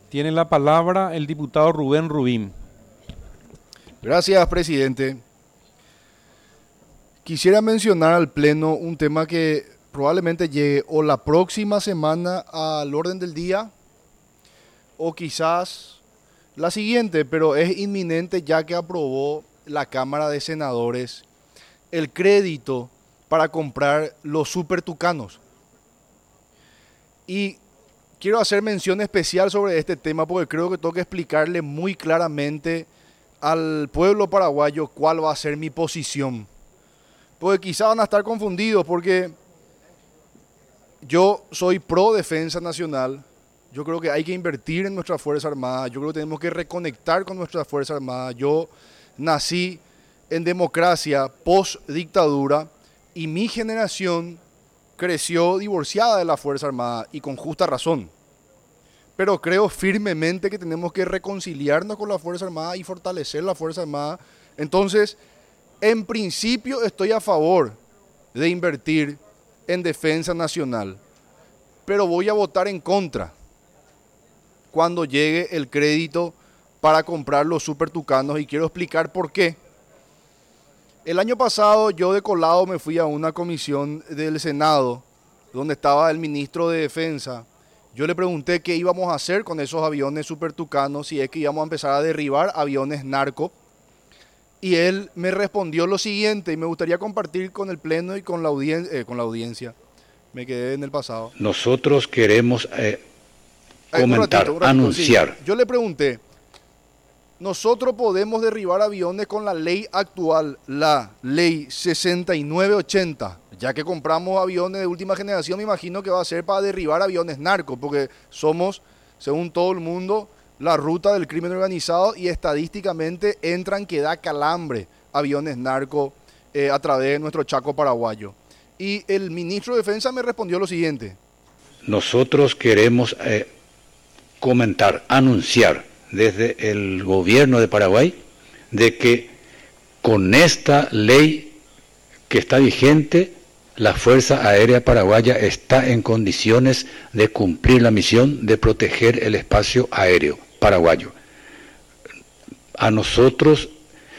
Tiene la palabra el diputado Rubén Rubín. Gracias, presidente. Quisiera mencionar al Pleno un tema que probablemente llegue o la próxima semana al orden del día o quizás la siguiente, pero es inminente ya que aprobó la Cámara de Senadores el crédito para comprar los Super Tucanos. Y quiero hacer mención especial sobre este tema porque creo que tengo que explicarle muy claramente al pueblo paraguayo cuál va a ser mi posición. Porque quizá van a estar confundidos porque yo soy pro defensa nacional. Yo creo que hay que invertir en nuestras Fuerzas Armadas. Yo creo que tenemos que reconectar con nuestras Fuerzas Armadas. Yo nací en democracia post dictadura y mi generación creció divorciada de la Fuerza Armada y con justa razón. Pero creo firmemente que tenemos que reconciliarnos con la Fuerza Armada y fortalecer la Fuerza Armada. Entonces, en principio estoy a favor de invertir en defensa nacional, pero voy a votar en contra cuando llegue el crédito para comprar los Super Tucanos y quiero explicar por qué. El año pasado yo de colado me fui a una comisión del Senado donde estaba el ministro de Defensa. Yo le pregunté qué íbamos a hacer con esos aviones Super Tucanos, si es que íbamos a empezar a derribar aviones narco. Y él me respondió lo siguiente, y me gustaría compartir con el Pleno y con la audiencia. Me quedé en el pasado. Nosotros queremos comentar, un ratito, anunciar. Sí. Yo le pregunté, nosotros podemos derribar aviones con la ley actual, la ley 6980, ya que compramos aviones de última generación, me imagino que va a ser para derribar aviones narcos, porque somos, según todo el mundo, la ruta del crimen organizado y estadísticamente entran que da calambre aviones narcos a través de nuestro Chaco paraguayo. Y el ministro de Defensa me respondió lo siguiente. Nosotros queremos comentar, anunciar desde el gobierno de Paraguay de que con esta ley que está vigente, la Fuerza Aérea Paraguaya está en condiciones de cumplir la misión de proteger el espacio aéreo paraguayo. A nosotros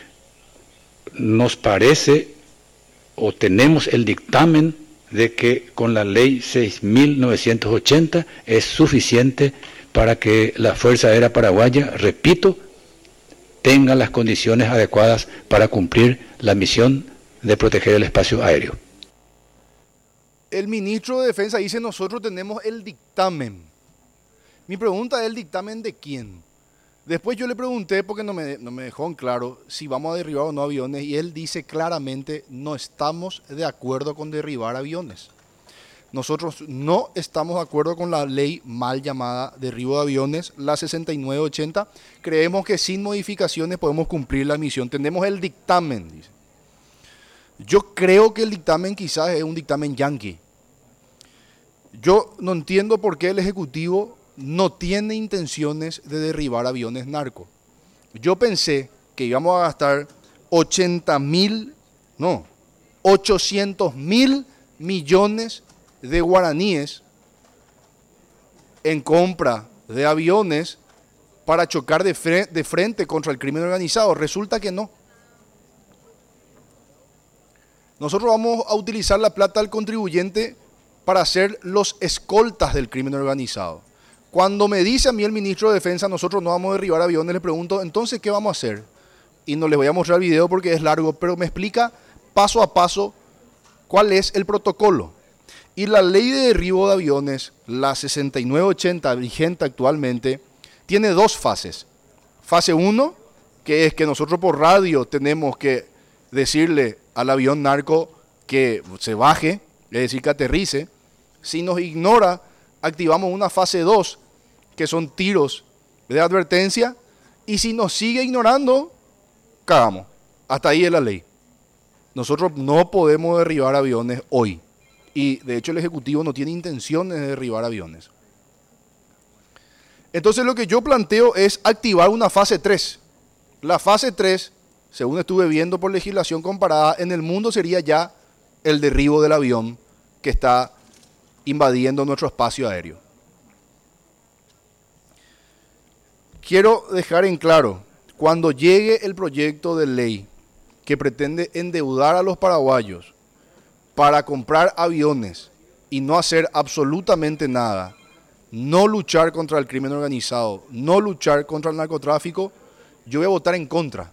nos parece o tenemos el dictamen de que con la ley 6.980 es suficiente para que la Fuerza Aérea Paraguaya, repito, tenga las condiciones adecuadas para cumplir la misión de proteger el espacio aéreo. El ministro de Defensa dice, nosotros tenemos el dictamen. Mi pregunta es, ¿el dictamen de quién? Después yo le pregunté, porque no me dejó en claro, si vamos a derribar o no aviones, y él dice claramente, no estamos de acuerdo con derribar aviones. Nosotros no estamos de acuerdo con la ley mal llamada derribo de aviones, la 6980. Creemos que sin modificaciones podemos cumplir la misión. Tenemos el dictamen, dice. Yo creo que el dictamen quizás es un dictamen yanqui. Yo no entiendo por qué el Ejecutivo no tiene intenciones de derribar aviones narcos. Yo pensé que íbamos a gastar 800.000 millones de guaraníes en compra de aviones para chocar de frente contra el crimen organizado. Resulta que no. Nosotros vamos a utilizar la plata del contribuyente para ser los escoltas del crimen organizado. Cuando me dice a mí el ministro de Defensa, nosotros no vamos a derribar aviones, le pregunto, entonces, ¿qué vamos a hacer? Y no les voy a mostrar el video porque es largo, pero me explica paso a paso cuál es el protocolo. Y la ley de derribo de aviones, la 6980 vigente actualmente, tiene dos fases. Fase 1, que es que nosotros por radio tenemos que decirle al avión narco que se baje, es decir, que aterrice. Si nos ignora, activamos una fase 2, que son tiros de advertencia, y si nos sigue ignorando, cagamos. Hasta ahí es la ley. Nosotros no podemos derribar aviones hoy. Y de hecho el Ejecutivo no tiene intenciones de derribar aviones. Entonces lo que yo planteo es activar una fase 3. La fase 3, según estuve viendo por legislación comparada, en el mundo sería ya el derribo del avión que está invadiendo nuestro espacio aéreo. quiero dejar en claro, cuando llegue el proyecto de ley que pretende endeudar a los paraguayos para comprar aviones y no hacer absolutamente nada, no luchar contra el crimen organizado, no luchar contra el narcotráfico, yo voy a votar en contra.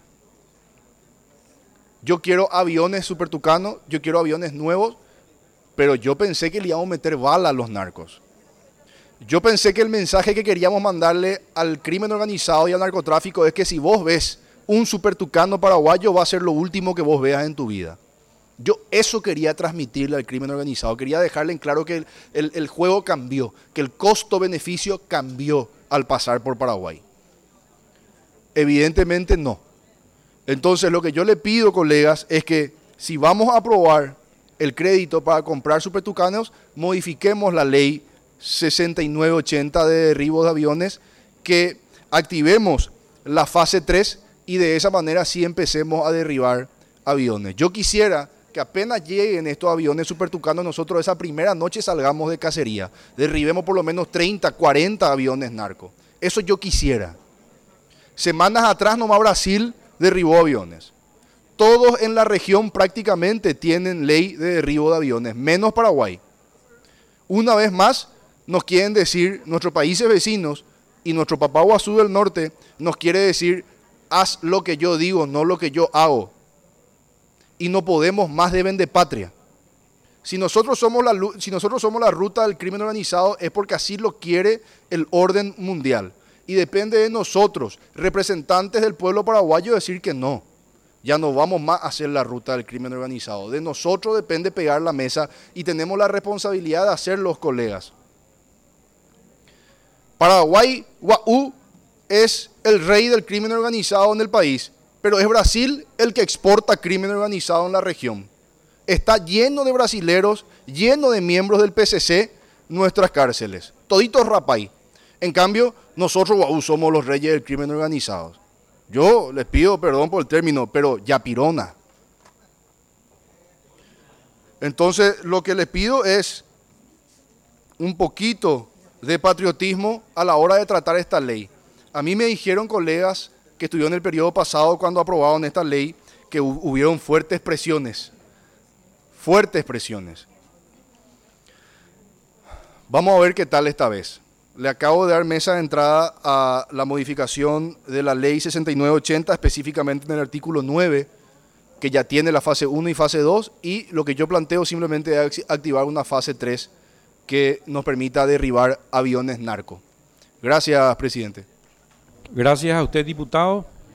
Yo quiero aviones Super Tucano, yo quiero aviones nuevos, pero yo pensé que le íbamos a meter bala a los narcos. Yo pensé que el mensaje que queríamos mandarle al crimen organizado y al narcotráfico es que si vos ves un Super Tucano paraguayo va a ser lo último que vos veas en tu vida. Yo eso quería transmitirle al crimen organizado, quería dejarle en claro que el juego cambió, que el costo-beneficio cambió al pasar por Paraguay. Evidentemente no. Entonces lo que yo le pido, colegas, es que si vamos a aprobar el crédito para comprar Super Tucanos, modifiquemos la ley 6980 de derribos de aviones, que activemos la fase 3 y de esa manera sí empecemos a derribar aviones. Yo quisiera que apenas lleguen estos aviones Super Tucanos, nosotros esa primera noche salgamos de cacería, derribemos por lo menos 30, 40 aviones narcos. Eso yo quisiera. Semanas atrás nomás Brasil derribó aviones. Todos en la región prácticamente tienen ley de derribo de aviones, menos Paraguay. Una vez más, nos quieren decir, nuestros países vecinos y nuestro papá Guazú del norte, nos quiere decir, haz lo que yo digo, no lo que yo hago. Y no podemos más de vendepatria. Si nosotros somos la ruta del crimen organizado es porque así lo quiere el orden mundial. Y depende de nosotros, representantes del pueblo paraguayo, decir que no. Ya no vamos más a hacer la ruta del crimen organizado. De nosotros depende pegar la mesa y tenemos la responsabilidad de hacerlo, colegas. Paraguay, Guaú, es el rey del crimen organizado en el país, pero es Brasil el que exporta crimen organizado en la región. Está lleno de brasileros, lleno de miembros del PCC, nuestras cárceles. Toditos rapay. En cambio, nosotros, Guaú, somos los reyes del crimen organizado. Yo les pido perdón por el término, pero yapirona. Entonces, lo que les pido es un poquito de patriotismo a la hora de tratar esta ley. A mí me dijeron colegas que estuvieron en el periodo pasado cuando aprobaron esta ley que hubieron fuertes presiones. Fuertes presiones. Vamos a ver qué tal esta vez. Le acabo de dar mesa de entrada a la modificación de la ley 6980, específicamente en el artículo 9, que ya tiene la fase 1 y fase 2, y lo que yo planteo simplemente es activar una fase 3 que nos permita derribar aviones narco. Gracias, presidente. Gracias a usted, diputado.